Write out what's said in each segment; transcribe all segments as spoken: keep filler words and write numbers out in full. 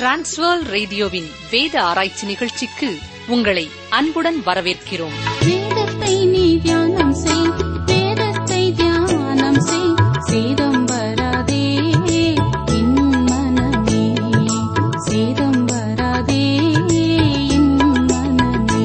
Transworld ரேடியோவின் வேத ஆராய்ச்சி நிகழ்ச்சிக்கு உங்களை அன்புடன் வரவேற்கிறோம். வேதத்தை நீ தியானம் செய், வேதத்தை தியானம் செய், சேதம் வராதே என் மனமே, சேதம் வராதே என் மனமே.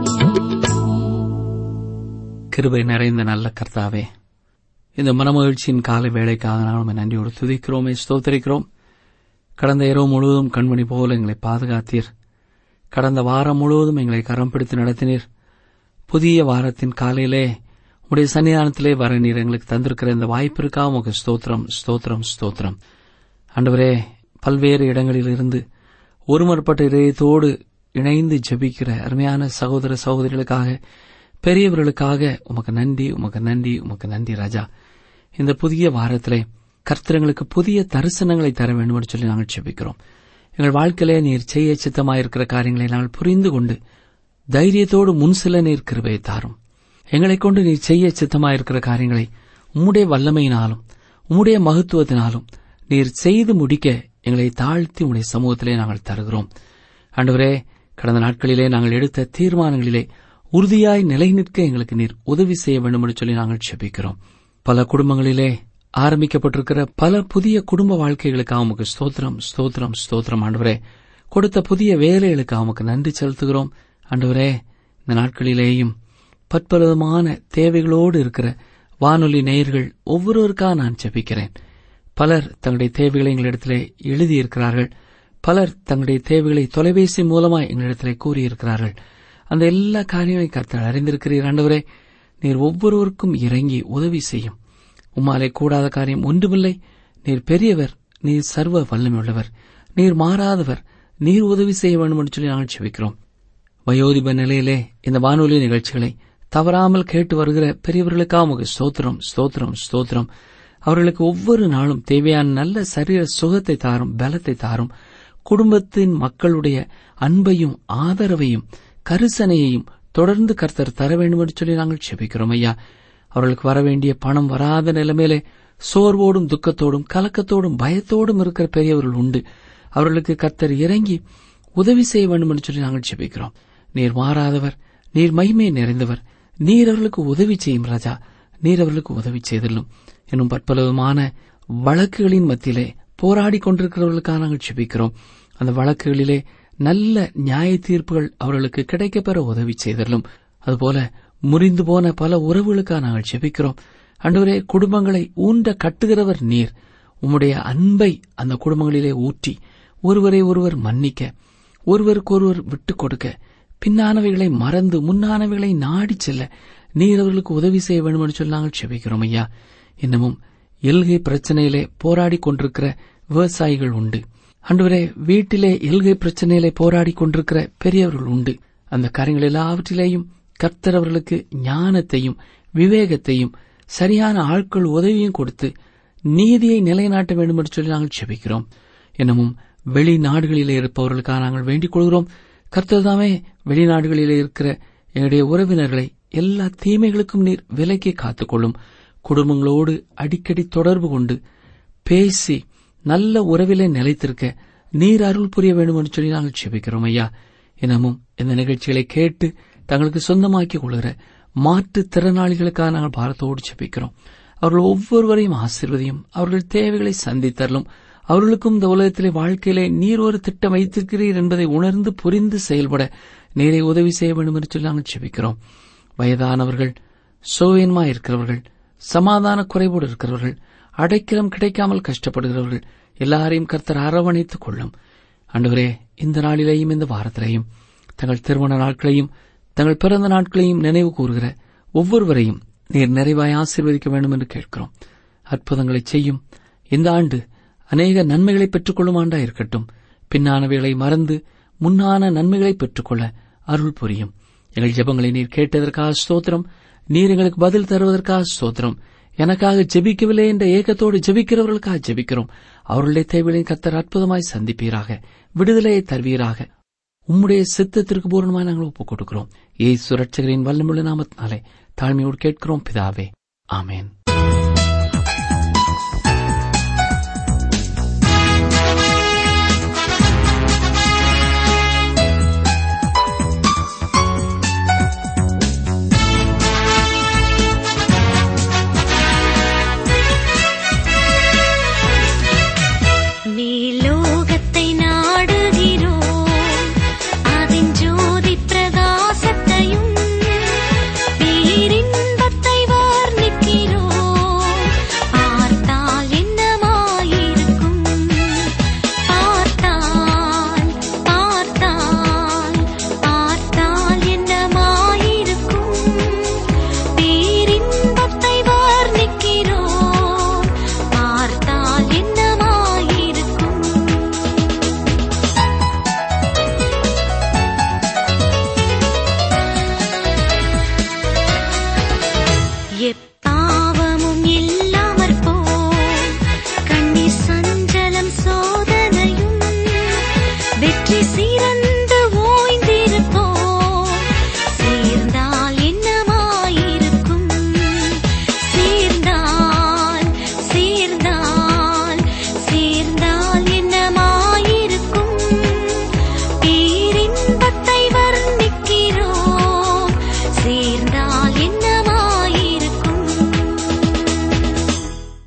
கிருபை நிறைந்த நல்ல கர்த்தாவே, இந்த மனமகிழ்ச்சியின் காலை வேளைக்காக நாம் நன்றியோடு துதிக்கிறோமே, ஸ்தோத்திரிக்கிறோம். கடந்த இரவு முழுவதும் கண்மணி போல எங்களை பாதுகாத்தீர். கடந்த வாரம் முழுவதும் எங்களை கரம் பிடித்து நடத்தினீர். புதிய வாரத்தின் காலையிலே உடைய சன்னிதானத்திலே வர நீர் எங்களுக்கு தந்திருக்கிற இந்த வாய்ப்பிற்காக உமக்கு ஸ்தோத்திரம், ஸ்தோத்திரம், ஸ்தோத்திரம். ஆண்டவரே, பல்வேறு இடங்களில் இருந்து ஒருமற்பட்ட இதயத்தோடு இணைந்து ஜெபிக்கிற அருமையான சகோதர சகோதரிகளுக்காக, பெரியவர்களுக்காக உமக்கு நன்றி, உமக்கு நன்றி, உமக்கு நன்றி ராஜா. இந்த புதிய வாரத்திலே கர்த்தர்களுக்கு புதிய தரிசனங்களை தர வேண்டும் என்று சொல்லி நாங்கள் ஜெபிக்கிறோம். எங்கள் வாழ்க்கையிலே நீர் செய்ய சித்தமாயிருக்கிற காரியங்களை நாங்கள் புரிந்து கொண்டு தைரியத்தோடு முன் செல்ல நீர் கிருபையை தாரும். எங்களை கொண்டு நீர் செய்ய சித்தமாயிருக்கிற காரியங்களை உம்முடைய வல்லமையினாலும் உம்முடைய மகத்துவத்தினாலும் நீர் செய்து முடிக்க எங்களை தாழ்த்தி உம்முடைய சமூகத்திலே நாங்கள் தருகிறோம். ஆண்டவரே, கடந்த நாட்களிலே நாங்கள் எடுத்த தீர்மானங்களிலே உறுதியாய் நிலை நிற்க எங்களுக்கு நீர் உதவி செய்ய வேண்டும் என்று சொல்லி நாங்கள் ஜெபிக்கிறோம். பல குடும்பங்களிலே ஆரம்பிக்கப்பட்டிருக்கிற பல புதிய குடும்ப வாழ்க்கைகளுக்காக உமக்கு ஸ்தோத்திரம், ஸ்தோத்திரம், ஸ்தோத்திரம். ஆண்டவரே, கொடுத்த புதிய வேலைகளுக்காக உமக்கு நன்றி செலுத்துகிறோம். ஆண்டவரே, இந்த நாட்களிலேயும் பற்பலவிதமான தேவைகளோடு இருக்கிற வானொலி நேயர்கள் ஒவ்வொருவருக்காக நான் ஜெபிக்கிறேன். பலர் தங்களுடைய தேவைகளை எங்களிடத்திலே எழுதியிருக்கிறார்கள். பலர் தங்களுடைய தேவைகளை தொலைபேசி மூலமாய் எங்களிடத்திலே கூறியிருக்கிறார்கள். அந்த எல்லா காரியங்களையும் கர்த்தர் அறிந்திருக்கிறீர். ஆண்டவரே, நீர் ஒவ்வொருவருக்கும் இறங்கி உதவி செய்யும். உம்மாலே கூடாத காரியம் ஒன்றுமில்லை. நீர் பெரியவர், நீர் சர்வ வல்லமையுள்ளவர், நீர் மாறாதவர், நீர் உதவி செய்ய வேண்டும் என்று சொல்லி நாங்கள் ஜெபிக்கிறோம். வயோதிப நிலையிலே இந்த வானொலி நிகழ்ச்சிகளை தவறாமல் கேட்டு வருகிற பெரியவர்களுக்காக உமக்கு ஸ்தோத்திரம், ஸ்தோத்திரம், ஸ்தோத்திரம். அவர்களுக்கு ஒவ்வொரு நாளும் தேவையான நல்ல சரீர சுகத்தை தாரும், பலத்தை தாரும். குடும்பத்தின் மக்களுடைய அன்பையும் ஆதரவையும் கரிசனையையும் தொடர்ந்து கர்த்தர் தர வேண்டும் என்று சொல்லி நாங்கள் ஜெபிக்கிறோம். ஐயா, அவர்களுக்கு வரவேண்டிய பணம் வராத நிலைமையிலே சோர்வோடும் துக்கத்தோடும் கலக்கத்தோடும் பயத்தோடும் இருக்கிற பெரியவர்கள் உண்டு. அவர்களுக்கு கர்த்தர் இறங்கி உதவி செய்ய வேண்டும் என்று சொல்லி நாங்கள் ஜெபிக்கிறோம். நீர் மாறாதவர், நீர் மகிமை நிறைந்தவர், நீர் அவர்களுக்கு உதவி செய்யும் ராஜா, நீர் அவர்களுக்கு உதவி செய்தல்லும். இன்னும் பற்பலவிதமான வழக்குகளின் மத்தியிலே போராடி கொண்டிருக்கிறவர்களுக்காக நாங்கள் ஜெபிக்கிறோம். அந்த வழக்குகளிலே நல்ல நியாய தீர்ப்புகள் அவர்களுக்கு கிடைக்கப்பெற உதவி செய்தல்லும். அதுபோல முறிந்து போன பல உறவுகளுக்காக நாங்கள் ஜெபிக்கிறோம். ஆண்டவரே, குடும்பங்களை ஊன்ற கட்டுகிறவர் நீர். உம்முடைய அன்பை அந்த குடும்பங்களிலே ஊற்றி ஒருவரை ஒருவர் மன்னிக்க, ஒருவருக்கொருவர் விட்டுக் கொடுக்க, பின்னானவைகளை மறந்து முன்னானவைகளை நாடி செல்ல நீர் அவர்களுக்கு உதவி செய்ய வேண்டும் என்று சொல்லி நாங்கள் ஜெபிக்கிறோம். ஐயா, இன்னமும் எல்கை பிரச்சனையிலே போராடி கொண்டிருக்கிற விவசாயிகள் உண்டு. ஆண்டவரே, வீட்டிலே எல்கை பிரச்சனையிலே போராடி கொண்டிருக்கிற பெரியவர்கள் உண்டு. அந்த காரியங்கள் எல்லாவற்றிலேயும் கர்த்தர் அவர்களுக்கு ஞானத்தையும் விவேகத்தையும் சரியான ஆட்கள் உதவியும் கொடுத்து நீதியை நிலைநாட்ட வேண்டும் என்று சொல்லி நாங்கள் ஜெபிக்கிறோம். இன்னமும் வெளிநாடுகளிலே இருப்பவர்களுக்காக நாங்கள் வேண்டிக் கொள்கிறோம். கர்த்தர் தாமே வெளிநாடுகளிலே இருக்கிற எங்களுடைய உறவினர்களை எல்லா தீமைகளுக்கும் நீர் விலக்கி காத்துக்கொள்ளும். குடும்பங்களோடு அடிக்கடி தொடர்பு கொண்டு பேசி நல்ல உறவிலே நிலைத்திருக்க நீர் அருள் புரிய வேண்டும் என்று சொல்லி நாங்கள் ஜெபிக்கிறோம். ஐயா, இன்னமும் இந்த நிகழ்ச்சிகளை கேட்டு தங்களுக்கு சொந்தமாக்கிக் கொள்கிற மாற்றுத் திறனாளிகளுக்காக நாங்கள் பாரத்தோடு ஜெபிக்கிறோம். அவர்கள் ஒவ்வொருவரையும் ஆசீர்வதியும், அவர்கள் தேவைகளை சந்தித்தரலும். அவர்களுக்கும் இந்த உலகத்திலே வாழ்க்கையிலே நீர் ஒரு திட்டம் வைத்திருக்கிறீர் என்பதை உணர்ந்து புரிந்து செயல்பட நீரை உதவி செய்ய வேண்டும் என்று சொல்லி நாங்கள் ஜெபிக்கிறோம். வயதானவர்கள், சோயன்மாயிருக்கிறவர்கள், சமாதான குறைவோடு இருக்கிறவர்கள், அடைக்கலம் கிடைக்காமல் கஷ்டப்படுகிறவர்கள் எல்லாரையும் கர்த்தர் அரவணைத்துக் கொள்ளும். ஆண்டவரே, இந்த நாளிலேயும் இந்த வாரத்திலேயும் தங்கள் திருமண நாட்களையும் தங்கள் பிறந்த நாட்களையும் நினைவு கூறுகிற ஒவ்வொருவரையும் நீர் நிறைவாய் ஆசீர்வதிக்க வேண்டும் என்று கேட்கிறோம். அற்புதங்களை செய்யும். இந்த ஆண்டு அநேக நன்மைகளை பெற்றுக்கொள்ளும் ஆண்டா இருக்கட்டும். பின்னானவைகளை மறந்து முன்னான நன்மைகளை பெற்றுக்கொள்ள அருள் புரியும். எங்கள் ஜெபங்களை நீர் கேட்டதற்காக ஸ்தோத்திரம். நீர் எங்களுக்கு பதில் தருவதற்காக ஸ்தோத்திரம். எனக்காக ஜெபிக்கவில்லை என்ற ஏக்கத்தோடு ஜெபிக்கிறவர்களுக்காக ஜெபிக்கிறோம். அவர்களுடைய தேவைகளை கர்த்தர் அற்புதமாய் சந்திப்பீராக, விடுதலையை தருவீராக. உம்முடைய சித்தத்திற்கு பூரணமாய் நாங்கள் ஒப்புக் கொடுக்கிறோம். இயேசு ரட்சகரின் வல்லமையுள்ள நாமத்தினாலே தாழ்மையோடு கேட்கிறோம் பிதாவே, ஆமென்.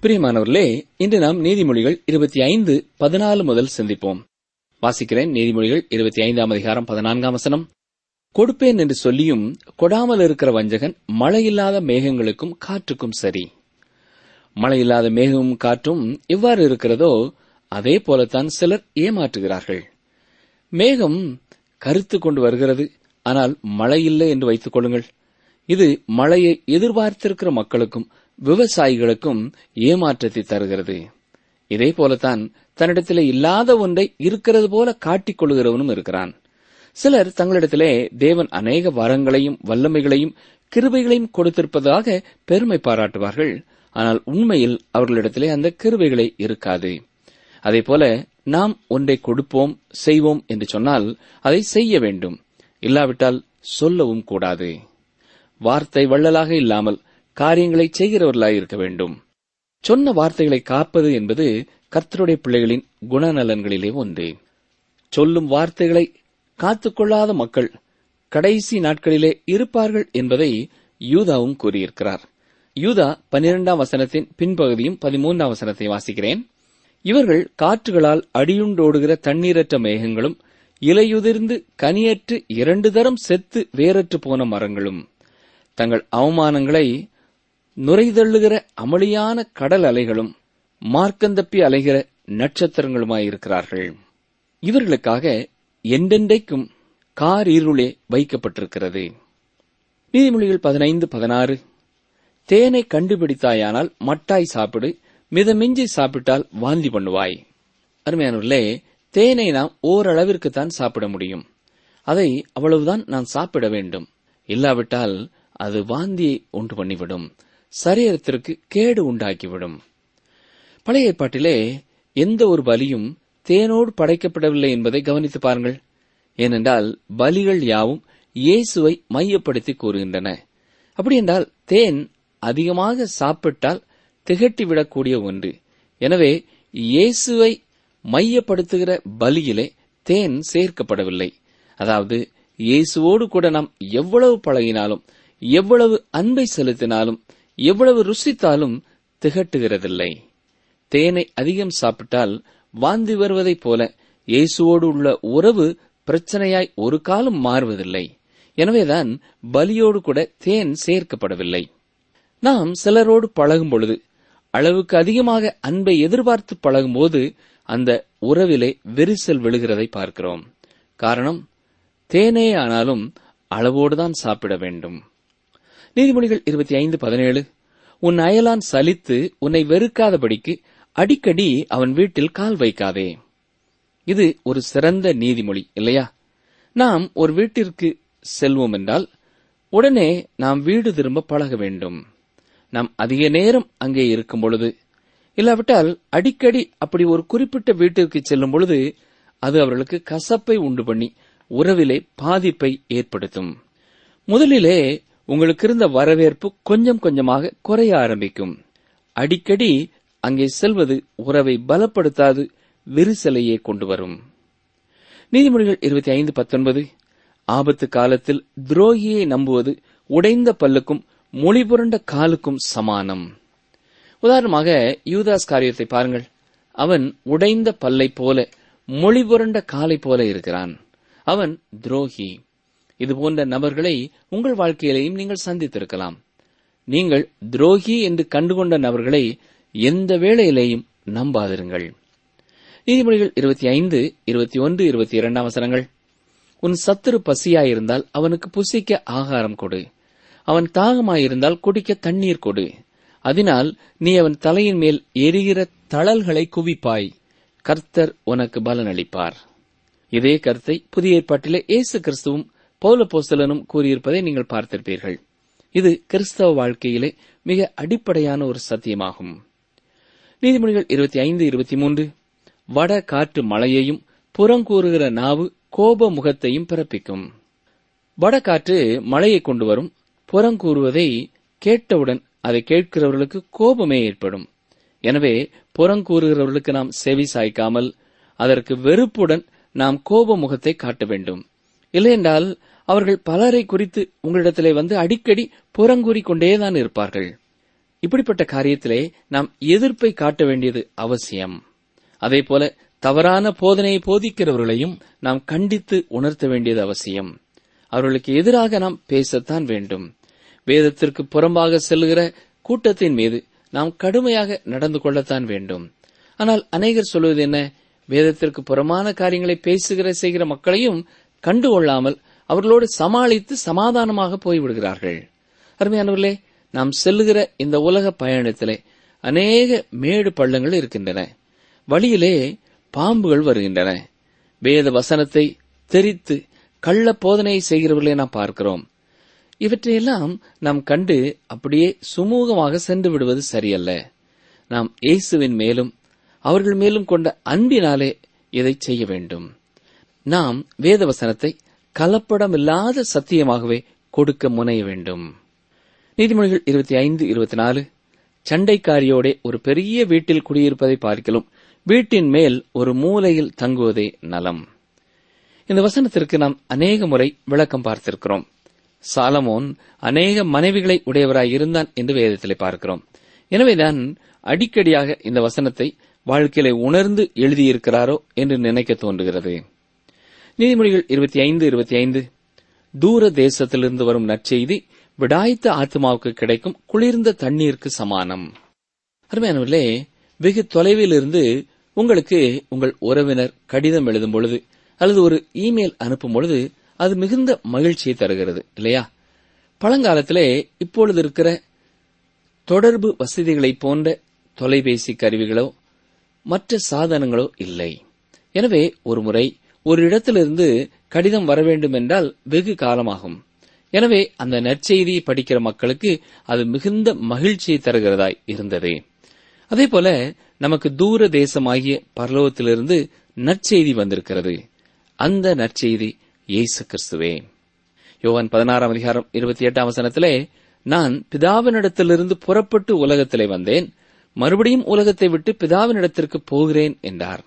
பிரியமானவர்களே, இன்று நாம் நீதிமொழிகள் இருபத்தி ஐந்து பதினாலு முதல் சிந்திப்போம். வாசிக்கிறேன். நீதிமொழிகள் இருபத்தி ஐந்தாம் அதிகாரம் பதினான்காம் வசனம். கொடுப்பேன் என்று சொல்லியும் கொடாமல் இருக்கிற வஞ்சகன் மழையில்லாத மேகங்களுக்கும் காற்றுக்கும் சரி. மழையில்லாத மேகமும் காற்றும் எவ்வாறு இருக்கிறதோ அதே போலத்தான் சிலர் ஏமாற்றுகிறார்கள். மேகம் கருத்து கொண்டு வருகிறது, ஆனால் மழை இல்லை என்று வைத்துக் கொள்ளுங்கள். இது மழையை எதிர்பார்த்திருக்கிற மக்களுக்கும் விவசாயிகளுக்கும் ஏமாற்றத்தை தருகிறது. இதே போலத்தான் தன்னிடத்திலே இல்லாத ஒன்றை இருக்கிறது போல காட்டிக் கொள்கிறவனும் இருக்கிறான். சிலர் தங்களிடத்திலே தேவன் அநேக வரங்களையும் வல்லமைகளையும் கிருபைகளையும் கொடுத்திருப்பதாக பெருமை பாராட்டுவார்கள். ஆனால் உண்மையில் அவர்களிடத்திலே அந்த கிருபைகளை இருக்காது. அதேபோல நாம் ஒன்றை கொடுப்போம், செய்வோம் என்று சொன்னால் அதை செய்ய வேண்டும், இல்லாவிட்டால் சொல்லவும் கூடாது. வார்த்தை வள்ளலாக இல்லாமல் காரியங்களை செய்கிறவர்களாய் இருக்க வேண்டும். சொன்ன வார்த்தைகளை காப்பது என்பது கர்த்தருடைய பிள்ளைகளின் குணநலன்களிலே ஒன்று. சொல்லும் வார்த்தைகளை காத்துக்கொள்ளாத மக்கள் கடைசி நாட்களிலே இருப்பார்கள் என்பதை யூதாவும் கூறியிருக்கிறார். யூதா பனிரெண்டாம் வசனத்தின் பின்பகுதியும் பதிமூன்றாம் வசனத்தை வாசிக்கிறேன். இவர்கள் காற்றுகளால் அடியுண்டோடுகிற தண்ணீரற்ற மேகங்களும் இலையுதிர்ந்து கனியற்று இரண்டு தரம் செத்து வேறற்று போன மரங்களும் தங்கள் அவமானங்களை நுரைதள்ளுகிற அமளியான கடல் அலைகளும் மார்க்கந்தப்பி அலைகிற நட்சத்திரங்களுமாயிருக்கிறார்கள். இவர்களுக்காக என்றென்றைக்கும் காரிருளே வைக்கப்பட்டிருக்கிறது. நீதிமொழிகள் பதினைந்து பதினாறு. தேனை கண்டுபிடித்தாயானால் மட்டாய் சாப்பிடு, மிதமிஞ்சி சாப்பிட்டால் வாந்தி பண்ணுவாய். அருமையானவர்களே, தேனை நாம் ஓரளவிற்குத்தான் சாப்பிட முடியும். அதை அவ்வளவுதான் நான் சாப்பிட வேண்டும், இல்லாவிட்டால் அது வாந்தியை உண்டு பண்ணிவிடும், சரீரத்திற்கு கேடு உண்டாக்கிவிடும். பழைய ஏற்பாட்டிலே எந்த ஒரு பலியும் தேனோடு படைக்கப்படவில்லை என்பதை கவனித்து பாருங்கள். ஏனென்றால் பலிகள் யாவும் இயேசுவை மையப்படுத்தி கூறுகின்றன. அப்படியென்றால் தேன் அதிகமாக சாப்பிட்டால் திகட்டிவிடக்கூடிய ஒன்று. எனவே இயேசுவை மையப்படுத்துகிற பலியிலே தேன் சேர்க்கப்படவில்லை. அதாவது இயேசுவோடு கூட நாம் எவ்வளவு பழகினாலும், எவ்வளவு அன்பை செலுத்தினாலும், எவ்வளவு ருசித்தாலும் திகட்டுகிறதில்லை. தேனை அதிகம் சாப்பிட்டால் வாந்தி வருவதைப் போல இயேசுவோடு உள்ள உறவு பிரச்சனையாய் ஒரு காலம் மாறுவதில்லை. எனவேதான் பலியோடு கூட தேன் சேர்க்கப்படவில்லை. நாம் சிலரோடு பழகும் பொழுது அளவுக்கு அதிகமாக அன்பை எதிர்பார்த்து பழகும்போது அந்த உறவிலே விரிசல் விழுகிறதை பார்க்கிறோம். காரணம், தேனே ஆனாலும் அளவோடுதான் சாப்பிட வேண்டும். நீதிமொழிகள் இருபத்தி ஐந்து பதினேழு. உன் அயலான் சலித்து உன்னை வெறுக்காதபடிக்கு அடிக்கடி அவன் வீட்டில் கால் வைக்காதே. இது ஒரு சிறந்த நீதிமொழி இல்லையா? நாம் ஒரு வீட்டிற்கு செல்வோம் என்றால் உடனே நாம் வீடு திரும்ப பழக வேண்டும். நாம் அதிக நேரம் அங்கே இருக்கும் பொழுது, இல்லாவிட்டால் அடிக்கடி அப்படி ஒரு குறிப்பிட்ட வீட்டிற்கு செல்லும் பொழுது அது அவர்களுக்கு கசப்பை உண்டு பண்ணி உறவிலே பாதிப்பை ஏற்படுத்தும். முதலிலே உங்களுக்கு இருந்த வரவேற்பு கொஞ்சம் கொஞ்சமாக குறைய ஆரம்பிக்கும். அடிக்கடி அங்கே செல்வது உறவை பலப்படுத்தாது, விரிசலையே கொண்டு வரும். நீதிமொழிகள் இருபத்தி ஐந்து பத்தொன்பது. ஆபத்து காலத்தில் துரோகியை நம்புவது உடைந்த பல்லுக்கும் மொழி புரண்ட காலுக்கும் சமானம். உதாரணமாக யூதாஸ் காரியத்தை பாருங்கள். அவன் உடைந்த பல்லை போல, மொழி புரண்ட காலை போல இருக்கிறான். அவன் துரோகி. இதுபோன்ற நபர்களை உங்கள் வாழ்க்கையிலேயும் நீங்கள் சந்தித்திருக்கலாம். நீங்கள் துரோகி என்று கண்டுகொண்ட நபர்களை எந்த வேளையிலேயும் நம்பாதிருங்கள். நீதிமொழிகள் இருபத்தி ஐந்து இருபத்தி ஒன்று இருபத்தி இரண்டாம் வசனங்கள். உன் சத்துரு பசியாயிருந்தால் அவனுக்கு புசிக்க ஆகாரம் கொடு, அவன் தாகமாயிருந்தால் குடிக்க தண்ணீர் கொடு. அதனால் நீ அவன் தலையின் மேல் எரிகிற தழல்களை குவிப்பாய், கர்த்தர் உனக்கு பலனளிப்பார். இதே கருத்தை புதிய ஏற்பாட்டிலே இயேசு கிறிஸ்துவும் பவுலப்போஸ்தலனும் கூறியிருப்பதை நீங்கள் பார்த்திருப்பீர்கள். இது கிறிஸ்தவ வாழ்க்கையிலே மிக அடிப்படையான ஒரு சத்தியமாகும். நீதிமொழிகள் இருபத்தி ஐந்து இருபத்தி மூன்று. வட காற்று மழையையும் புறங்கூறுகிற நாவு கோப முகத்தையும் பிறப்பிக்கும். வடகாற்று மழையை கொண்டு வரும். புறங்கூறுவதை கேட்டவுடன் அதை கேட்கிறவர்களுக்கு கோபமே ஏற்படும். எனவே புறங்கூறுகிறவர்களுக்கு நாம் செவி சாய்க்காமல் அதற்கு வெறுப்புடன் நாம் கோப முகத்தை காட்ட வேண்டும். இல்லையென்றால் அவர்கள் பலரை குறித்து உங்களிடத்திலே வந்து அடிக்கடி புறங்கூறிக் கொண்டேதான் இருப்பார்கள். இப்படிப்பட்ட காரியத்திலே நாம் எதிர்ப்பை காட்ட வேண்டியது அவசியம். அதேபோல தவறான போதனையை போதிக்கிறவர்களையும் நாம் கண்டித்து உணர்த்த வேண்டியது அவசியம். அவர்களுக்கு எதிராக நாம் பேசத்தான் வேண்டும். வேதத்திற்கு புறம்பாக செல்லுகிற கூட்டத்தின் மீது நாம் கடுமையாக நடந்து கொள்ளத்தான் வேண்டும். ஆனால் அநேகர் சொல்வது என்ன? வேதத்திற்கு புறமான காரியங்களை பேசுகிற செய்கிற மக்களையும் கண்டுகொள்ளாமல் அவர்களோடு சமாளித்து சமாதானமாக போய்விடுகிறார்கள். அருமையானவர்களே, நாம் செல்லுகிற இந்த உலக பயணத்திலே அநேக மேடு பள்ளங்கள் இருக்கின்றன. வழியிலே பாம்புகள் வருகின்றன. வேத வசனத்தை தெரித்து கள்ள போதனையை செய்கிறவர்களை நாம் பார்க்கிறோம். இவற்றையெல்லாம் நாம் கண்டு அப்படியே சுமூகமாக சென்று விடுவது சரியல்ல. நாம் இயேசுவின் மேலும் அவர்கள் மேலும் கொண்ட அன்பினாலே இதை செய்ய வேண்டும். நாம் வேத வசனத்தை கலப்படமில்லாத சத்தியமாகவே கொடுக்க முனைய வேண்டும். நீதிமொழிகள் இருபத்தி ஐந்து இருபத்தி நாலு சண்டைக்காரியோடே ஒரு பெரிய வீட்டில் குடியிருப்பதை பார்க்கலாம், வீட்டின் மேல் ஒரு மூலையில் தங்குவதே நலம். இந்த வசனத்திற்கு நாம் அநேக முறை விளக்கம் பார்த்திருக்கிறோம். சாலமோன் அநேக மனைவிகளை உடையவராய் இருந்தான் என்று வேதத்திலே பார்க்கிறோம். எனவேதான் அடிக்கடியாக இந்த வசனத்தை வாழ்க்கையிலே உணர்ந்து எழுதியிருக்கிறாரோ என்று நினைக்க தோன்றுகிறது. நீதிமொழிகள் இருபத்தி ஐந்து இருபத்தி ஐந்து தூர தேசத்திலிருந்து வரும் நற்செய்தி விடாய்த்த ஆத்மாவுக்கு கிடைக்கும் குளிர்ந்த தண்ணீருக்கு சமானம். அருமையானவர்களே, வெகு தொலைவில் இருந்து உங்களுக்கு உங்கள் உறவினர் கடிதம் எழுதும் பொழுது அல்லது ஒரு இமெயில் அனுப்பும் பொழுது அது மிகுந்த மகிழ்ச்சியை தருகிறது இல்லையா? பழங்காலத்திலே இப்பொழுது இருக்கிற தொடர்பு வசதிகளை போன்ற தொலைபேசி கருவிகளோ மற்ற சாதனங்களோ இல்லை. எனவே ஒரு முறை ஒரு இடத்திலிருந்து கடிதம் வர வேண்டும் என்றால் வெகு காலமாகும். எனவே அந்த நற்செய்தியை படிக்கிற மக்களுக்கு அது மிகுந்த மகிழ்ச்சியை தருகிறதாய் இருந்தது. அதேபோல நமக்கு தூர தேசமாகிய பரலோகத்திலிருந்து நற்செய்தி வந்திருக்கிறது. அந்த நற்செய்தி இயேசு கிறிஸ்துவே. யோவான் பதினாறாம் அதிகாரம் இருபத்தி எட்டாம் வசனத்திலே, நான் பிதாவினிடத்திலிருந்து புறப்பட்டு உலகத்திலே வந்தேன், மறுபடியும் உலகத்தை விட்டு பிதாவினிடத்திற்கு போகிறேன் என்றார்.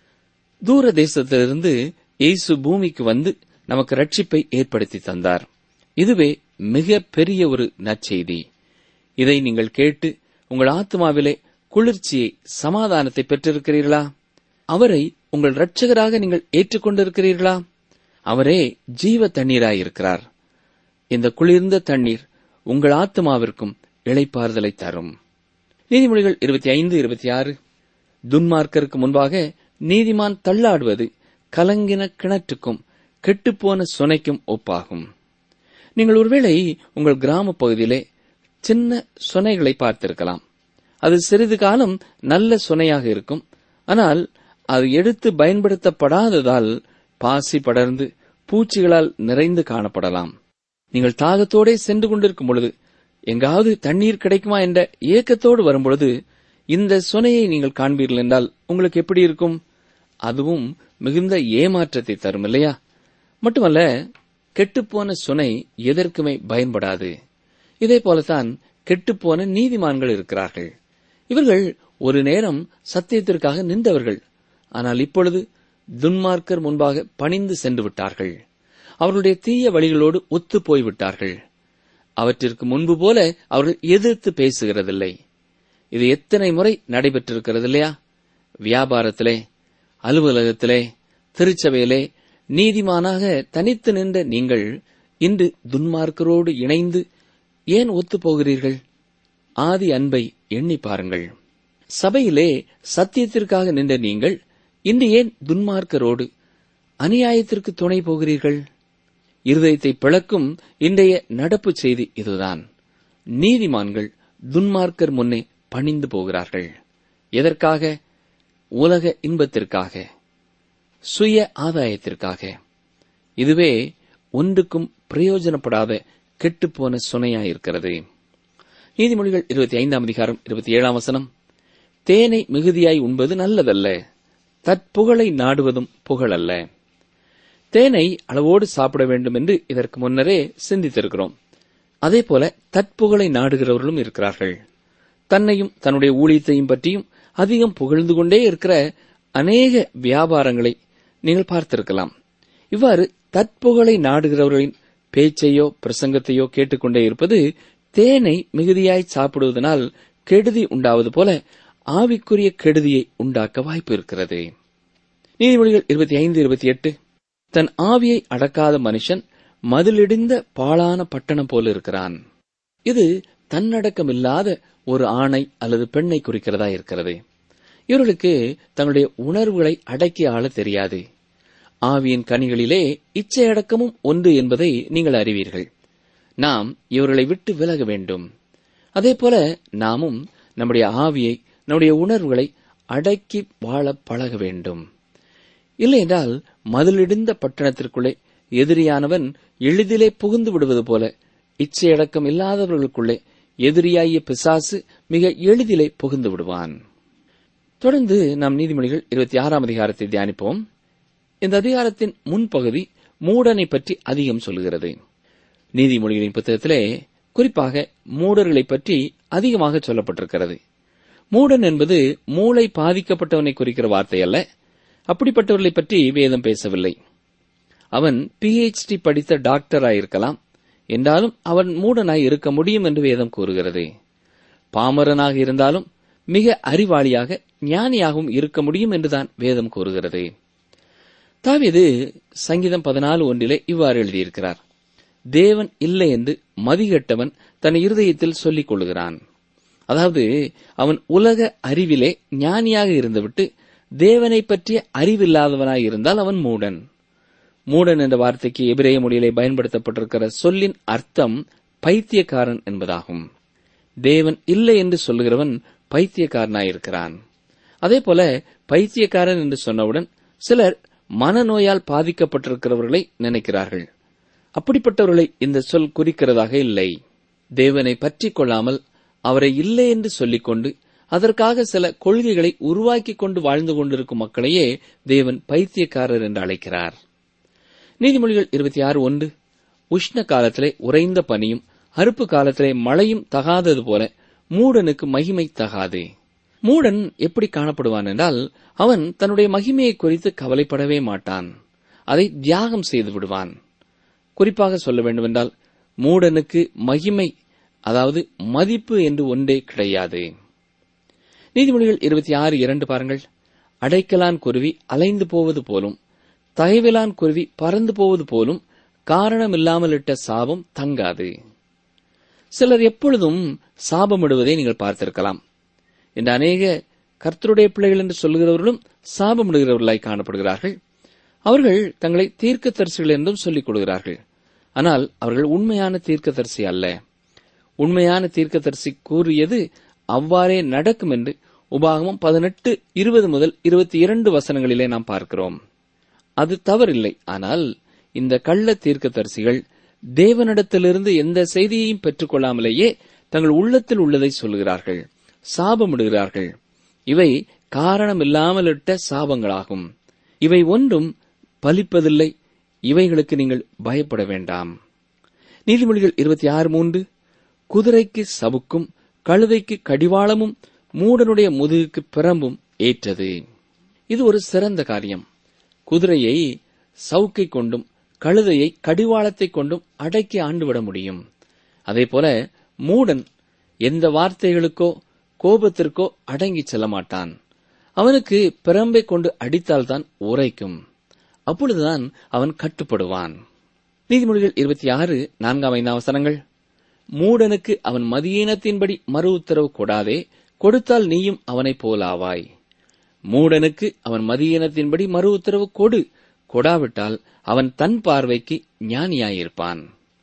தூர தேசத்திலிருந்து இயேசு பூமிக்கு வந்து நமக்கு ரட்சிப்பை ஏற்படுத்தி தந்தார். இதுவே மிக பெரிய ஒரு நற்செய்தி. இதை நீங்கள் கேட்டு உங்கள் ஆத்மாவிலே குளிர்ச்சியை, சமாதானத்தை பெற்றிருக்கிறீர்களா? அவரை உங்கள் இரட்சகராக நீங்கள் ஏற்றுக்கொண்டிருக்கிறீர்களா? அவரே ஜீவ தண்ணீராயிருக்கிறார். இந்த குளிர்ந்த தண்ணீர் உங்கள் ஆத்மாவிற்கும் இளைப்பாறுதலை தரும். நீதிமொழிகள் இருபத்தி ஐந்து இருபத்தி ஆறு துன்மார்க்கருக்கு முன்பாக நீதிமான் தள்ளாடுவது கலங்கின கிணற்றுக்கும் கெட்டுப்போன சுனைக்கும் ஒப்பாகும். நீங்கள் ஒருவேளை உங்கள் கிராம பகுதியிலே சின்ன சுனைகளை பார்த்திருக்கலாம். அது சிறிது காலம் நல்ல சுனையாக இருக்கும். ஆனால் அது எடுத்து பயன்படுத்தப்படாததால் பாசி படர்ந்து பூச்சிகளால் நிறைந்து காணப்படலாம். நீங்கள் தாகத்தோடே சென்று கொண்டிருக்கும் பொழுது, எங்காவது தண்ணீர் கிடைக்குமா என்ற ஏக்கத்தோடு வரும்பொழுது இந்த சுனையை நீங்கள் காண்பீர்கள் என்றால் உங்களுக்கு எப்படி இருக்கும்? அதுவும் மிகுந்த ஏமாற்றத்தை தரும் இல்லையா? மட்டுமல்ல, கெட்டுப்போன சுனை எதற்குமே பயன்படாது. இதே போலத்தான் கெட்டுப்போன நீதிமான்கள் இருக்கிறார்கள். இவர்கள் ஒரு நேரம் சத்தியத்திற்காக நின்றவர்கள். ஆனால் இப்பொழுது துன்மார்க்கர் முன்பாக பணிந்து சென்று விட்டார்கள். அவர்களுடைய தீய வழிகளோடு ஒத்து போய்விட்டார்கள். அவற்றிற்கு முன்பு போல அவர்கள் எதிர்த்து பேசுகிறதில்லை. இது எத்தனை முறை நடைபெற்றிருக்கிறது இல்லையா? வியாபாரத்திலே, அலுவலகத்திலே, திருச்சபையிலே நீதிமானாக தனித்து நின்ற நீங்கள் இன்று துன்மார்க்கரோடு இணைந்து ஏன் ஒத்து போகிறீர்கள்? ஆதி அன்பை எண்ணி பாருங்கள். சபையிலே சத்தியத்திற்காக நின்ற நீங்கள் இன்று ஏன் துன்மார்க்கரோடு அநியாயத்திற்கு துணை போகிறீர்கள்? இருதயத்தை பிளக்கும் இன்றைய நடப்பு செய்தி இதுதான். நீதிமான்கள் துன்மார்க்கர் முன்னே பணிந்து போகிறார்கள். எதற்காக? உலக இன்பத்திற்காக, சுய ஆதாயத்திற்காக. இதுவே ஒன்றுக்கும் பிரயோஜனப்படாத கெட்டுப்போன சுனையாயிருக்கிறது. நீதிமொழிகள் இருபத்தி ஐந்தாம் அதிகாரம் இருபத்தி ஏழாம் வசனம், தேனை மிகுதியாய் உண்பது நல்லதல்ல, தற்புகழை நாடுவதும் புகழல்ல. தேனை அளவோடு சாப்பிட வேண்டும் என்று இதற்கு முன்னரே சிந்தித்திருக்கிறோம். அதேபோல தற்புகழை நாடுகிறவர்களும் இருக்கிறார்கள். தன்னையும் தன்னுடைய ஊழியத்தையும் பற்றியும் அதிகம் புகழ்ந்து கொண்டே இருக்கிற அநேக வியாபாரங்களை நீங்கள் பார்த்திருக்கலாம். இவ்வாறு தற்புகழை நாடுகிறவர்களின் பேச்சையோ பிரசங்கத்தையோ கேட்டுக்கொண்டே இருப்பது தேனை மிகுதியாய் சாப்பிடுவதனால் கெடுதி உண்டாவது போல ஆவிக்குரிய கெடுதியை உண்டாக்க வாய்ப்பு இருக்கிறது. நீதிமொழிகள் இருபத்தி ஐந்து இருபத்தி எட்டு தன் ஆவியை அடக்காத மனுஷன் மதிலிடிந்த பாழான பட்டணம் போல இருக்கிறான். இது தன்னடக்கமில்லாத ஒரு ஆணை அல்லது பெண்ணை குறிக்கிறதா இருக்கிறது. இவர்களுக்கு தங்களுடைய உணர்வுகளை அடக்கி ஆள தெரியாது. ஆவியின் கனிகளிலே இச்சையடக்கமும் ஒன்று என்பதை நீங்கள் அறிவீர்கள். நாம் இவர்களை விட்டு விலக வேண்டும். அதேபோல நாமும் நம்முடைய ஆவியை, நம்முடைய உணர்வுகளை அடக்கி வாழ பழக வேண்டும். இல்லையென்றால் மதிலிடிந்த பட்டணத்திற்குள்ளே எதிரியானவன் எளிதிலே புகுந்து விடுவது போல இச்சையடக்கம் இல்லாதவர்களுக்குள்ளே எதிரியாகிய பிசாசு மிக எளிதிலே புகுந்து விடுவான். தொடர்ந்து நாம் நீதிமொழிகள் இருபத்தி ஆறாம் அதிகாரத்தை தியானிப்போம். இந்த அதிகாரத்தின் முன்பகுதி மூடனை பற்றி அதிகம் சொல்கிறது. நீதிமொழிகளின் புத்தகத்திலே குறிப்பாக மூடர்களை பற்றி அதிகமாக சொல்லப்பட்டிருக்கிறது. மூடன் என்பது மூளை பாதிக்கப்பட்டவனை குறிக்கிற வார்த்தை அல்ல. அப்படிப்பட்டவர்களை பற்றி வேதம் பேசவில்லை. அவன் பிஹெச்டி படித்த டாக்டராயிருக்கலாம், என்றாலும் அவன் மூடனாய் இருக்க முடியும் என்று வேதம் கூறுகிறது. பாமரனாக இருந்தாலும் மிக அறிவாளியாக ஞானியாகவும் இருக்க முடியும் என்றுதான் வேதம் கூறுகிறது. தாவீது சங்கீதம் பதினாலு ஒன்றிலே இவ்வாறு எழுதியிருக்கிறார்: தேவன் இல்லை என்று மதிகெட்டவன் தன் இருதயத்தில் சொல்லிக் கொள்கிறான். அதாவது அவன் உலக அறிவிலே ஞானியாக இருந்துவிட்டு தேவனை பற்றிய அறிவில்லாதவனாய் இருந்தால் அவன் மூடன். மூடன் என்ற வார்த்தைக்கு எபிரேய மொழியிலே பயன்படுத்தப்பட்டிருக்கிற சொல்லின் அர்த்தம் பைத்தியக்காரன் என்பதாகும். தேவன் இல்லை என்று சொல்லுகிறவன் பைத்தியக்காரனாயிருக்கிறான். அதே போல பைத்தியக்காரன் என்று சொன்னவுடன் சிலர் மனநோயால் பாதிக்கப்பட்டிருக்கிறவர்களை நினைக்கிறார்கள். அப்படிப்பட்டவர்களை இந்த சொல் குறிக்கிறதாக இல்லை. தேவனை பற்றி கொள்ளாமல் அவரை இல்லை என்று சொல்லிக்கொண்டு அதற்காக சில கொள்கைகளை உருவாக்கி கொண்டு வாழ்ந்து கொண்டிருக்கும் மக்களையே தேவன் பைத்தியக்காரர் என்று அழைக்கிறார். நீதிமொழிகள் இருபத்தி ஆறு ஒன்று உஷ்ண காலத்திலே உறைந்த பனியும் அறுப்பு காலத்திலே மழையும் தகாதது போல மூடனுக்கு மகிமை தகாது. மூடன் எப்படி காணப்படுவான் என்றால், அவன் தன்னுடைய மகிமையை குறித்து கவலைப்படவே மாட்டான். அதை தியாகம் செய்து விடுவான். குறிப்பாக சொல்ல வேண்டுமென்றால், மூடனுக்கு மகிமை, அதாவது மதிப்பு என்று ஒன்றே கிடையாது. நீதிமொழிகள் இருபத்தி ஆறு இரண்டு பாருங்கள். அடைக்கலான் குருவி அலைந்து போவது போலும், தகைவிலான் குருவி பறந்து போவது போலும் காரணமில்லாமல் இட்ட சாபம் தங்காது. சிலர் எப்பொழுதும் சாபமிடுவதை நீங்கள் பார்த்திருக்கலாம். இந்த அநேக கர்த்தருடைய பிள்ளைகள் என்று சொல்லுகிறவர்களும் சாபமிடுகிறவர்களாய் காணப்படுகிறார்கள். அவர்கள் தங்களை தீர்க்கதரிசிகள் என்றும் சொல்லிக் கொள்கிறார்கள். ஆனால் அவர்கள் உண்மையான தீர்க்கதரிசி அல்ல. உண்மையான தீர்க்கதரிசி கூறியது அவ்வாறே நடக்கும் என்று உபாகமம் பதினெட்டு இருபது முதல் இருபத்தி இரண்டு வசனங்களிலே நாம் பார்க்கிறோம். அது தவறில்லை. ஆனால் இந்த கள்ள தீர்க்கதரிசிகள் தேவனிடத்திலிருந்து எந்த செய்தியையும் பெற்றுக் கொள்ளாமலேயே தங்கள் உள்ளத்தில் உள்ளதை சொல்லுகிறார்கள், சாபமிடுகிறார்கள். இவை காரணமில்லாமல் இட்ட சாபங்களாகும். இவை ஒன்றும் பலிப்பதில்லை. இவைகளுக்கு நீங்கள் பயப்பட வேண்டாம். நீதிமொழிகள் இருபத்தி ஆறு மூன்று குதிரைக்கு சவுக்கும் கழுதைக்கு கடிவாளமும் மூடனுடைய முதுகுக்கு பிரம்பும் ஏற்றது. இது ஒரு சிறந்த காரியம். குதிரையை சவுக்கை கொண்டும் கழுதையை கடிவாளத்தை கொண்டும் அடக்கி ஆண்டுவிட முடியும். அதேபோல மூடன் எந்த வார்த்தைகளுக்கோ கோபத்திற்கோ அடங்கி செல்ல மாட்டான். அவனுக்கு பிரம்பை கொண்டு அடித்தால்தான் உரைக்கும். அப்பொழுதுதான் அவன் கட்டுப்படுவான். நீதிமொழிகள் இருபத்தி ஆறு நான்காம் ஐந்தாம் வசனங்கள். மூடனுக்கு அவன் மதியீனத்தின்படி மறு உத்தரவு கொடாதே, கொடுத்தால் நீயும் அவனைப் போலாவாய். மூடனுக்கு அவன் மதியீனத்தின்படி மறு உத்தரவு கொடு, கொடாவிட்டால் அவன் தன் பார்வைக்கு ஞானியாயிருப்பான்.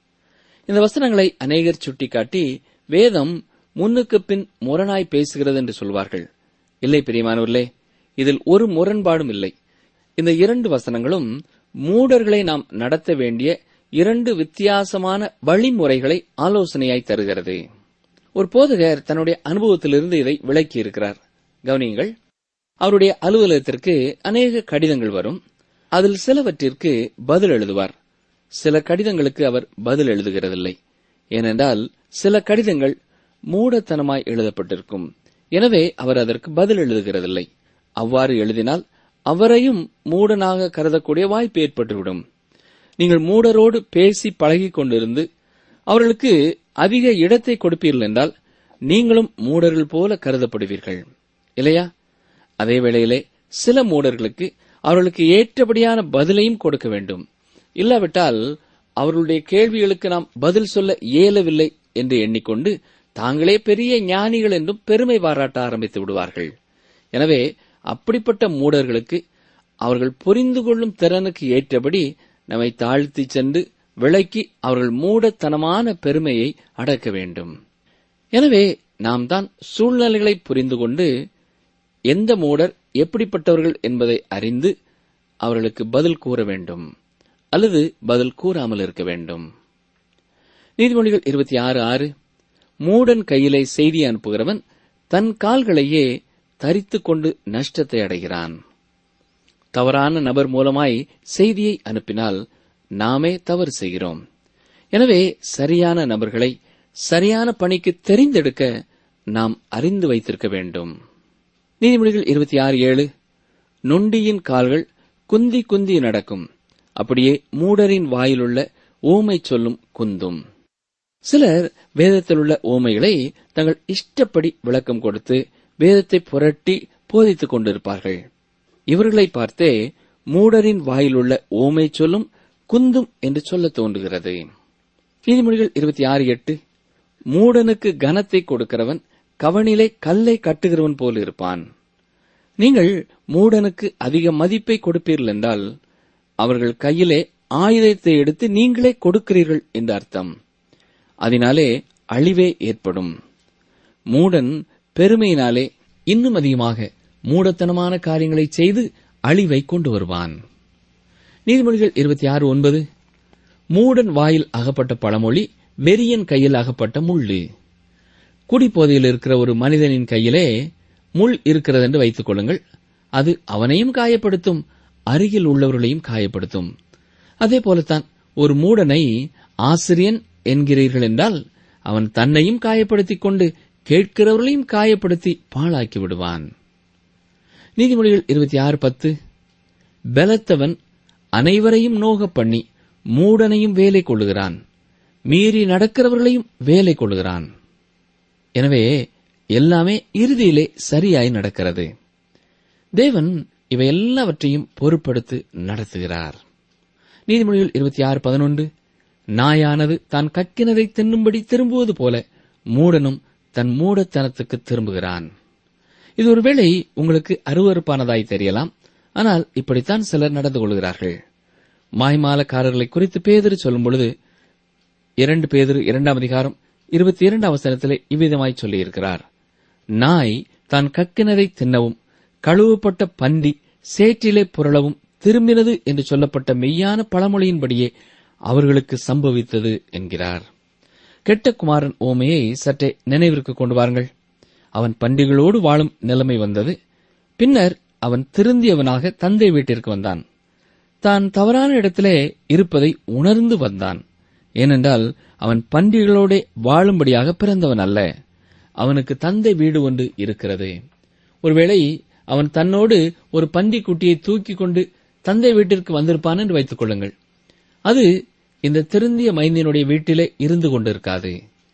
இந்த வசனங்களை அநேகர் சுட்டிக்காட்டி வேதம் முன்னுக்கு பின் முரணாய் பேசுகிறது என்று சொல்வார்கள். இல்லை பிரியமானவர்களே, இதில் ஒரு முரண்பாடும் இல்லை. இந்த இரண்டு வசனங்களும் மூடர்களை நாம் நடத்த வேண்டிய இரண்டு வித்தியாசமான வழிமுறைகளை ஆலோசனையாய் தருகிறது. ஒரு போதகர் தன்னுடைய அனுபவத்திலிருந்து இதை விளக்கியிருக்கிறார். கவனியுங்கள். அவருடைய அலுவலகத்திற்கு அநேக கடிதங்கள் வரும். அதில் சிலவற்றிற்கு பதில் எழுதுவார். சில கடிதங்களுக்கு அவர் பதில் எழுதுகிறதில்லை. ஏனென்றால் சில கடிதங்கள் மூடத்தனமாய் எழுதப்பட்டிருக்கும். எனவே அவர் அதற்கு பதில் எழுதுகிறதில்லை. அவ்வாறு எழுதினால் அவரையும் மூடனாக கருதக்கூடிய வாய்ப்பு ஏற்பட்டுவிடும். நீங்கள் மூடரோடு பேசி பழகிக் கொண்டிருந்து அவர்களுக்கு அதிக இடத்தை கொடுப்பீர்கள் என்றால் நீங்களும் மூடர்கள் போல கருதப்படுவீர்கள் இல்லையா? அதே வேளையிலே சில மூடர்களுக்கு அவர்களுக்கு ஏற்றபடியான பதிலையும் கொடுக்க வேண்டும். இல்லாவிட்டால் அவர்களுடைய கேள்விகளுக்கு நாம் பதில் சொல்ல இயலவில்லை என்று எண்ணிக்கொண்டு தாங்களே பெரிய ஞானிகள் என்றும் பெருமை பாராட்ட ஆரம்பித்து விடுவார்கள். எனவே அப்படிப்பட்ட மூடர்களுக்கு அவர்கள் புரிந்து கொள்ளும் திறனுக்கு ஏற்றபடி நம்மை தாழ்த்தி சென்று விலக்கி அவர்கள் மூடத்தனமான பெருமையை அடக்க வேண்டும். எனவே நாம் தான் சூழ்நிலைகளை புரிந்து கொண்டு எந்த மூடர் எப்படிப்பட்டவர்கள் என்பதை அறிந்து அவர்களுக்கு பதில் கூற வேண்டும் அல்லது பதில் கூறாமல் இருக்க வேண்டும். நீதிமொழிகள் இருபத்தி ஆறு ஆறு மூடன் கையிலே செய்தி அனுப்புகிறவன் தன் கால்களையே தரித்துக் கொண்டு நஷ்டத்தை அடைகிறான். தவறான நபர் மூலமாய் செய்தியை அனுப்பினால் நாமே தவறு செய்கிறோம். எனவே சரியான நபர்களை சரியான பணிக்கு தெரிந்தெடுக்க நாம் அறிந்து வைத்திருக்க வேண்டும். நீதிமொழிகள் இருபத்தி ஆறு ஏழு நொண்டியின் கால்கள் குந்தி குந்தி நடக்கும், அப்படியே மூடரின் வாயிலுள்ள ஊமை சொல்லும் குந்தும். சிலர் வேதத்தில் உள்ள ஊமைகளை தங்கள் இஷ்டப்படி விளக்கம் கொடுத்து வேதத்தை புரட்டி போதித்துக் கொண்டிருப்பார்கள். இவர்களை பார்த்தே மூடரின் வாயிலுள்ள ஊமை சொல்லும் குந்தும் என்று சொல்ல தோன்றுகிறது. நீதிமொழிகள் இருபத்தி ஆறு எட்டு மூடனுக்கு கனத்தை கொடுக்கிறவன் கவனிலே கல்லை கட்டுகிறவன் போல் இருப்பான். நீங்கள் மூடனுக்கு அதிக மதிப்பை கொடுப்பீர்கள் என்றால் அவர்கள் கையிலே ஆயுதத்தை எடுத்து நீங்களே கொடுக்கிறீர்கள் என்று அர்த்தம். அதனாலே அழிவே ஏற்படும். மூடன் பெருமையினாலே இன்னும் அதிகமாக மூடத்தனமான காரியங்களை செய்து அழிவை கொண்டு வருவான். நீதிமொழிகள் இருபத்தி ஆறு ஒன்பது மூடன் வாயில் அகப்பட்ட பழமொழி வெறியன் கையில் அகப்பட்ட முள்ளு. குடிப்போதையில் இருக்கிற ஒரு மனிதனின் கையிலே முள் இருக்கிறது என்று வைத்துக் கொள்ளுங்கள். அது அவனையும் காயப்படுத்தும், அருகில் உள்ளவர்களையும் காயப்படுத்தும். அதே போலத்தான் ஒரு மூடனை ஆசிரியன் என்கிறீர்கள் என்றால் அவன் தன்னையும் காயப்படுத்திக் கொண்டு கேட்கிறவர்களையும் காயப்படுத்தி பாழாக்கி விடுவான். நீதிமொழிகள் இருபத்தி ஆறு பத்து பலத்தவன் அனைவரையும் நோக பண்ணி மூடனையும் வேலை கொள்ளுகிறான், மீறி நடக்கிறவர்களையும் வேலை கொள்ளுகிறான். எனவே எல்லாமே இறுதியிலே சரியாய் நடக்கிறது. தேவன் இவை எல்லாவற்றையும் பொறுப்படுத்தி நடத்துகிறார். நீதிமொழிகள் இருபத்தி ஆறு பதினொன்று நாயானது தான் கக்கினதை தின்னும்படி திரும்புவது போல மூடனும் தன் மூடத்தனத்துக்கு திரும்புகிறான். இது ஒருவேளை உங்களுக்கு அருவருப்பானதாய் தெரியலாம். ஆனால் இப்படித்தான் சிலர் நடந்து கொள்கிறார்கள். மாய்மாலக்காரர்களை குறித்து பேதுரு சொல்லும் பொழுது இரண்டு பேதுரு இரண்டாம் அதிகாரம் இருபத்தி இரண்டாம் வசனத்திலே இவ்விதமாய் சொல்லியிருக்கிறார். நாய் தான் கக்கினதை தின்னவும் கழுவப்பட்ட பன்றி சேற்றிலே புரளவும் திரும்பினது என்று சொல்லப்பட்ட மெய்யான பழமொழியின்படியே அவர்களுக்கு சம்பவித்தது என்கிறார். கெட்ட குமாரன் ஓமையை சற்றே நினைவிற்கு கொண்டு வாருங்கள். அவன் பண்டிகளோடு வாழும் நிலைமை வந்தது. பின்னர் அவன் திருந்தியவனாக தந்தை வீட்டிற்கு வந்தான். தான் தவறான இடத்திலே இருப்பதை உணர்ந்து வந்தான். ஏனென்றால் அவன் பண்டிகளோட வாழும்படியாக பிறந்தவன் அல்ல. அவனுக்கு தந்தை வீடு ஒன்று இருக்கிறது. ஒருவேளை அவன் தன்னோடு ஒரு பன்றிக் குட்டியை தூக்கிக் கொண்டு தந்தை வீட்டிற்கு வந்திருப்பான் என்று வைத்துக் கொள்ளுங்கள். அது இந்த திருந்திய மைந்தனுடைய வீட்டிலே இருந்து கொண்டிருக்காது.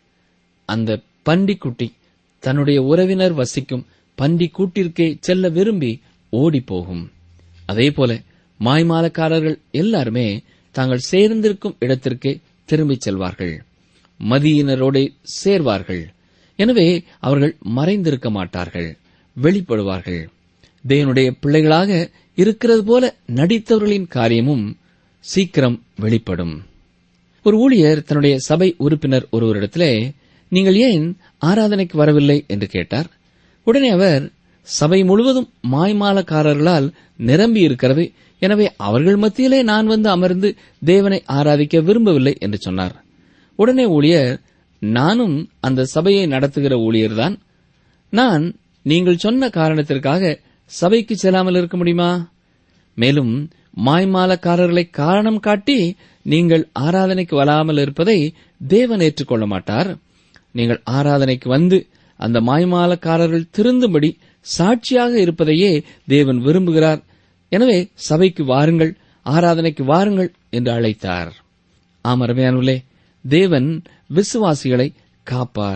அந்த பன்றிக்குட்டி தன்னுடைய உறவினர் வசிக்கும் பன்றிக் கூட்டிற்கே செல்ல விரும்பி ஓடிப்போகும். அதேபோல மாய்மாலக்காரர்கள் எல்லாருமே தாங்கள் சேர்ந்திருக்கும் இடத்திற்கே திரும்பிச் செல்வார்கள், மதியினரோடு சேர்வார்கள். எனவே அவர்கள் மறைந்திருக்க மாட்டார்கள், வெளிப்படுவார்கள். தேவனுடைய பிள்ளைகளாக இருக்கிறது போல நடித்தவர்களின் காரியமும் சீக்கிரம் வெளிப்படும். ஒரு ஊழியர் தன்னுடைய சபை உறுப்பினர் ஒருவரிடத்திலே நீங்கள் ஏன் ஆராதனைக்கு வரவில்லை என்று கேட்டார். உடனே அவர் சபை முழுவதும் மாய்மாலக்காரர்களால் நிரம்பி இருக்கிறது, எனவே அவர்கள் மத்தியிலே நான் வந்து அமர்ந்து தேவனை ஆராதிக்க விரும்பவில்லை என்று சொன்னார். உடனே ஊழியர், நானும் அந்த சபையை நடத்துகிற ஊழியர்தான். நான் நீங்கள் சொன்ன காரணத்திற்காக சபைக்கு செல்லாமல் இருக்க முடியுமா? மேலும் மாய்மாலக்காரர்களை காரணம் காட்டி நீங்கள் ஆராதனைக்கு வராமல் இருப்பதை தேவன் ஏற்றுக்கொள்ள மாட்டார். நீங்கள் ஆராதனைக்கு வந்து அந்த மாய்மாலக்காரர்கள் திருந்தும்படி சாட்சியாக இருப்பதையே தேவன் விரும்புகிறார். எனவே சபைக்கு வாருங்கள், ஆராதனைக்கு வாருங்கள் என்று அழைத்தார். ஆம் அருமையானவர்களே, தேவன் விசுவாசிகளை காப்பார்,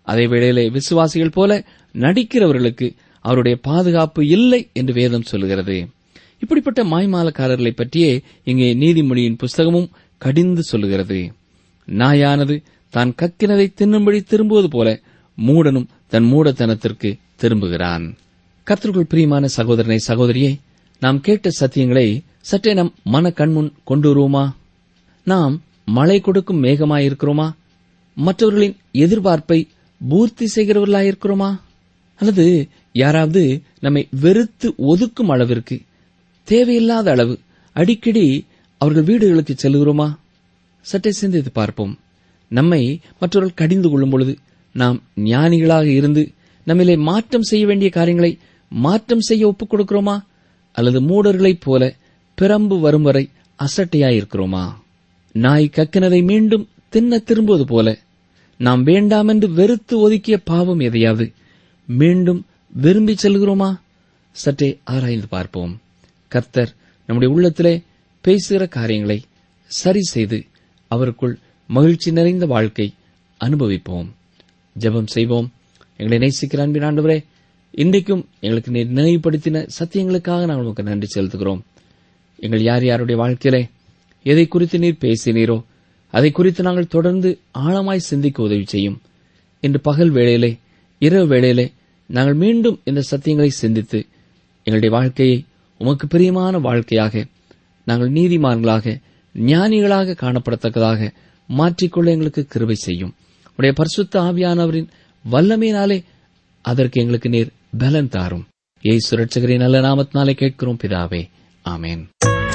அதே வேளையிலே விசுவாசிகள் போல நடிக்கிறவர்களுக்கு அவருடைய பாதுகாப்பு இல்லை என்று வேதம் சொல்கிறது. இப்படிப்பட்ட மாய்மாலக்காரர்களை பற்றியே இங்கே நீதிமொழியின் புஸ்தகமும் கடிந்து சொல்லுகிறது. நாயானது தான் கக்கினதை தின்னும்படி திரும்புவது போல மூடனும் தன் மூடத்தனத்திற்கு திரும்புகிறான். கர்த்தருக்குள் பிரியமான சகோதரனை சகோதரியே, நாம் கேட்ட சத்தியங்களை சற்றே நம் மன கண்முன் கொண்டு வருவோமா? நாம் மழை கொடுக்கும் மேகமாயிருக்கிறோமா? மற்றவர்களின் எதிர்பார்ப்பை பூர்த்தி செய்கிறவர்களாயிருக்கிறோமா? அல்லது யாராவது நம்மை வெறுத்து ஒதுக்கும் அளவிற்கு தேவையில்லாத அளவு அடிக்கடி அவர்கள் வீடுகளுக்கு செல்கிறோமா? சற்றே சிந்தித்து பார்ப்போம். நம்மை மற்றவர்கள் கடிந்து கொள்ளும் பொழுது நாம் ஞானிகளாக இருந்து நம்மிலே மாற்றம் செய்ய வேண்டிய காரியங்களை மாற்றம் செய்ய ஒப்புக் கொடுக்கிறோமா? அல்லது மூடர்களைப் போல பிரம்பு வரும் வரை அசட்டையாயிருக்கிறோமா? நாய் கக்கினதை மீண்டும் தின்ன திரும்புவது போல நாம் வேண்டாமென்று வெறுத்து ஒதுக்கிய பாவம் எதையாவது மீண்டும் விரும்பி செல்கிறோமா? சற்றே ஆராய்ந்து பார்ப்போம். கர்த்தர் நம்முடைய உள்ளத்திலே பேசுகிற காரியங்களை சரி செய்து அவருக்குள் மகிழ்ச்சி நிறைந்த வாழ்க்கை அனுபவிப்போம். ஜெபம் செய்வோம். எங்களை நேசிக்கிற அன்பின் ஆண்டவரே, இன்றைக்கும் எங்களுக்கு நீர் நினைவுபடுத்தின சத்தியங்களுக்காக நாங்கள் உங்களுக்கு நன்றி செலுத்துகிறோம். எங்கள் யார் யாருடைய வாழ்க்கையிலே எதை குறித்து நீர் பேசினீரோ அதை குறித்து நாங்கள் தொடர்ந்து ஆழமாய் சிந்திக்க உதவி செய்யும். இன்று பகல் வேளையிலே, இரவு வேளையிலே நாங்கள் மீண்டும் இந்த சத்தியங்களை சிந்தித்து எங்களுடைய வாழ்க்கையை உமக்கு பிரியமான வாழ்க்கையாக, நாங்கள் நீதிமான்களாக ஞானிகளாக காணப்படத்தக்கதாக மாற்றிக்கொள்ள எங்களுக்கு கிருபை செய்யும். உடைய பரிசுத்த ஆவியானவரின் வல்லமையினாலே அதற்கு எங்களுக்கு நீர் பலன் தாரும். இயேசு ரட்சகரின் நல்ல நாமத்தினாலே கேட்கிறோம் பிதாவே, ஆமென்.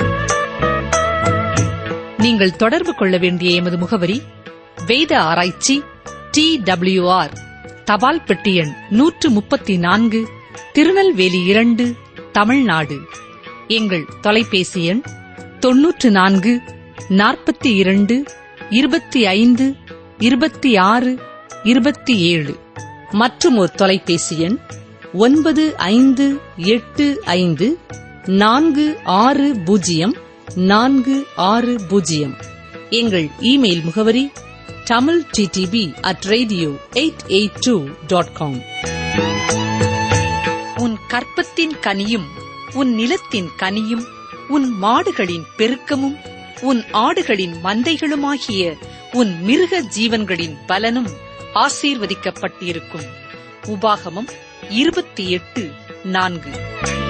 நீங்கள் தொடர்பு கொள்ள வேண்டிய எமது முகவரி: வேத ஆராய்ச்சி, டி டபிள்யூ ஆர், தபால் பெட்டி எண் நூற்று முப்பத்தி நான்கு, திருநெல்வேலி இரண்டு, தமிழ்நாடு. எங்கள் தொலைபேசி எண் தொன்னூற்று நான்கு நாற்பத்தி இரண்டு இருபத்தி ஐந்து இருபத்தி ஆறு இருபத்தி ஏழு. மற்றும் ஒரு தொலைபேசி எண் ஒன்பது ஐந்து எட்டு ஐந்து நான்கு ஆறு பூஜ்ஜியம் நான்கு ஆறு பூஜ்ஜியம். எங்கள் இமெயில் முகவரி Tamil DTP at radio eight eight two dot com. உன் கற்பத்தின் கனியும் உன் நிலத்தின் கனியும் உன் மாடுகளின் பெருக்கமும் உன் ஆடுகளின் மந்தைகளுமாகிய உன் மிருக ஜீவன்களின் பலனும் ஆசீர்வதிக்கப்பட்டிருக்கும். உபாகமம் இருபத்தி எட்டு நான்கு.